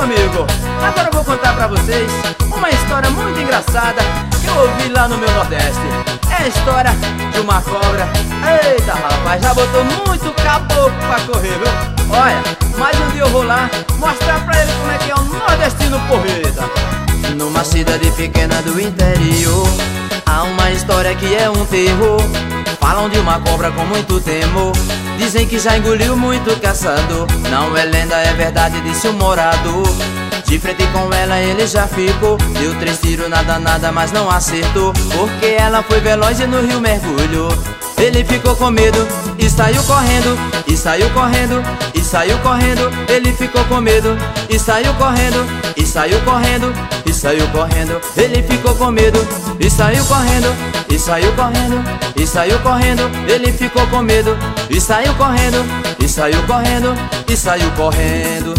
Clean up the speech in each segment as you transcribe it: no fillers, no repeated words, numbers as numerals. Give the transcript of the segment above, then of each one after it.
meu amigo, agora eu vou contar pra vocês uma história muito engraçada que eu ouvi lá no meu Nordeste. É a história de uma cobra. Eita rapaz, já botou muito caboclo pra correr, viu? Olha, mas um dia eu vou lá mostrar pra ele como é que é o nordestino porreta. Numa cidade pequena do interior, há uma história que é um terror. Falam de uma cobra com muito temor, dizem que já engoliu muito caçador. Não é lenda, é verdade, disse um morador. De frente com ela ele já ficou, deu 3 tiros na danada, mas não acertou, porque ela foi veloz e no rio mergulhou. Ele ficou com medo e saiu correndo, e saiu correndo, e saiu correndo. Ele ficou com medo e saiu correndo, e saiu correndo, e saiu correndo. Ele ficou com medo e saiu correndo, e saiu correndo, e saiu correndo. Ele ficou com medo e saiu correndo, e saiu correndo, e saiu correndo.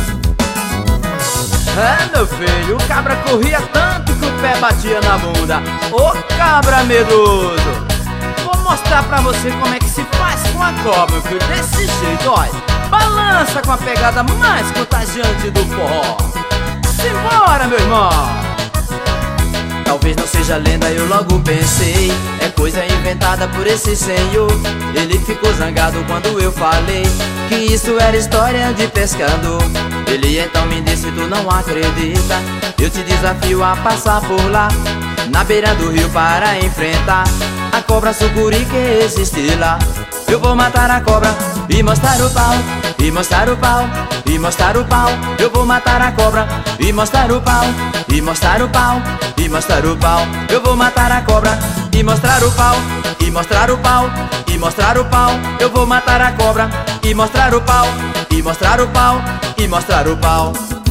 É, meu filho, o cabra corria tanto que o pé batia na bunda. Ô cabra medroso, vou mostrar pra você como é que se faz com a cobra, meu filho. Desse jeito, olha, balança com a pegada mais contagiante do forró. Simbora, meu irmão. Talvez não seja lenda, eu logo pensei, é coisa inventada por esse senhor. Ele ficou zangado quando eu falei que isso era história de pescador. Ele então me disse: tu não acredita, eu te desafio a passar por lá, na beira do rio, para enfrentar a cobra sucuri que existe lá. Eu vou matar a cobra e mostrar o pau, e mostrar o pau, e mostrar o pau. Eu vou matar a cobra e mostrar o pau, e mostrar o pau, e mostrar o pau. Eu vou matar a cobra e mostrar o pau, e mostrar o pau, e mostrar o pau. Eu vou matar a cobra e mostrar o pau, e mostrar o pau, e mostrar o pau.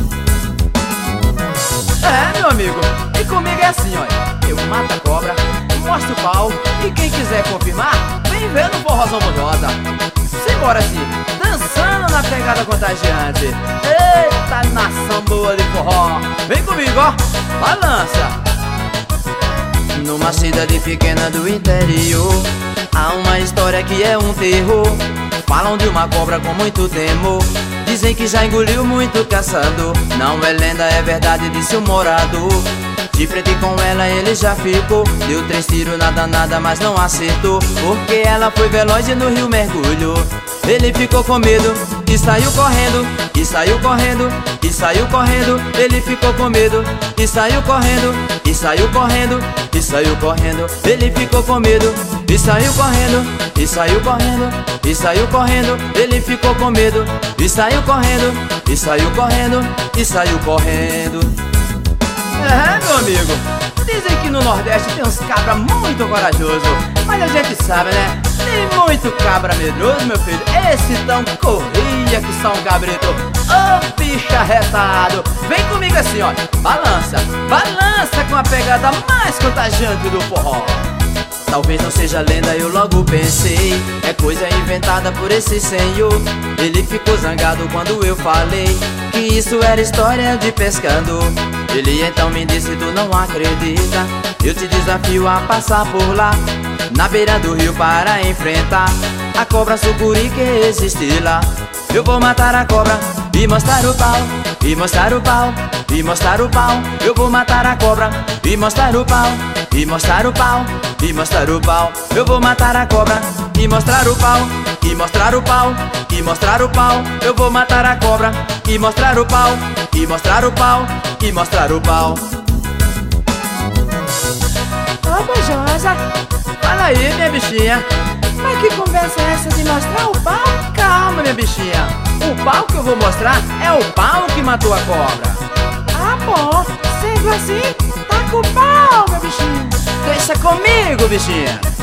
É, meu amigo, e comigo é assim, olha, eu mato a cobra, mostro o pau, e quem quiser confirmar, vem ver no Forrozão Mojosa. Simbora assim, dançando na pegada contagiante. Eita, nação boa de forró. Vem comigo, ó, balança. Numa cidade pequena do interior, há uma história que é um terror. Falam de uma cobra com muito temor, dizem que já engoliu muito caçador. Não é lenda, é verdade, disse um morador. De frente com ela ele já ficou, deu 3 tiros na danada, mas não acertou, porque ela foi veloz e no rio mergulhou. Ele ficou com medo e saiu correndo, e saiu correndo, e saiu correndo. Ele ficou com medo e saiu correndo, e saiu correndo, e saiu correndo. Ele ficou com medo e saiu correndo, e saiu correndo, e saiu correndo. Ele ficou com medo e saiu correndo, e saiu correndo, e saiu correndo. É, meu amigo, dizem que no Nordeste tem uns cabra muito corajosos, mas a gente sabe, né? Tem muito cabra medroso, meu filho. Esse tão corria que só um cabrito. Ô, bicho arretado. Vem comigo assim, ó, balança, balança com a pegada mais contagiante do forró. Talvez não seja lenda, eu logo pensei, é coisa inventada por esse senhor. Ele ficou zangado quando eu falei que isso era história de pescador. Ele então me disse: tu não acredita, eu te desafio a passar por lá, na beira do rio, para enfrentar a cobra sucuri que existe lá. Eu vou matar a cobra e mostrar o pau, e mostrar o pau, e mostrar o pau. Eu vou matar a cobra e mostrar o pau, e mostrar o pau, e mostrar o pau. Eu vou matar a cobra e mostrar o pau, e mostrar o pau, e mostrar o pau. Eu vou matar a cobra e mostrar o pau, e mostrar o pau, e mostrar o pau. Ô, Mojosa, Fala aí, minha bichinha. mas que conversa é essa de mostrar o pau? Calma, minha bichinha. O pau que eu vou mostrar é o pau que matou a cobra. Ah, bom, sendo assim, tá com o pau, meu bichinho. Deixa comigo, bichinha.